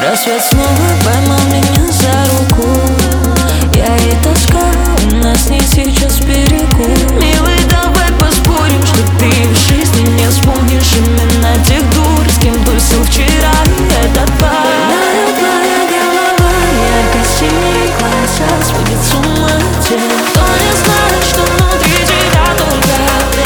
Рассвет снова поймал меня за руку. Я и тоска, у нас не сейчас перекур. Милый, давай поспорим, что ты в жизни не вспомнишь именно тех дур, с кем тусил вчера этот парень. Знаю, твоя голова, ярко-синие глаза сводит с ума тех, кто не знает, что внутри тебя только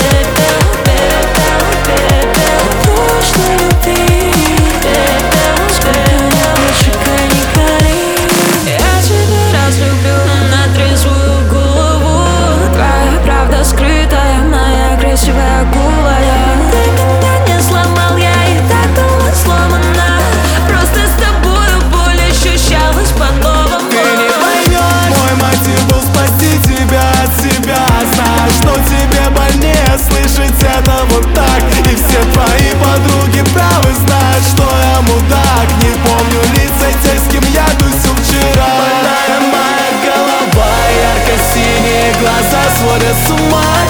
прошлой любви. Сколько девушек, а не Карин. Я тебя разлюблю на трезвую голову. Твоя правда скрытая, моя красивая голая. Ты меня не сломал, я и так была сломана. Просто с тобою боль ощущалась по-новому. Ты не поймешь, мой мотив был спасти тебя от себя. Знаешь, что тебе больнее слышать это вот так. И все твои подруги правы, знают, что я мудак. Не помню лица тех, с кем я тусил вчера. Больная моя голова, ярко-синие глаза сводят с ума.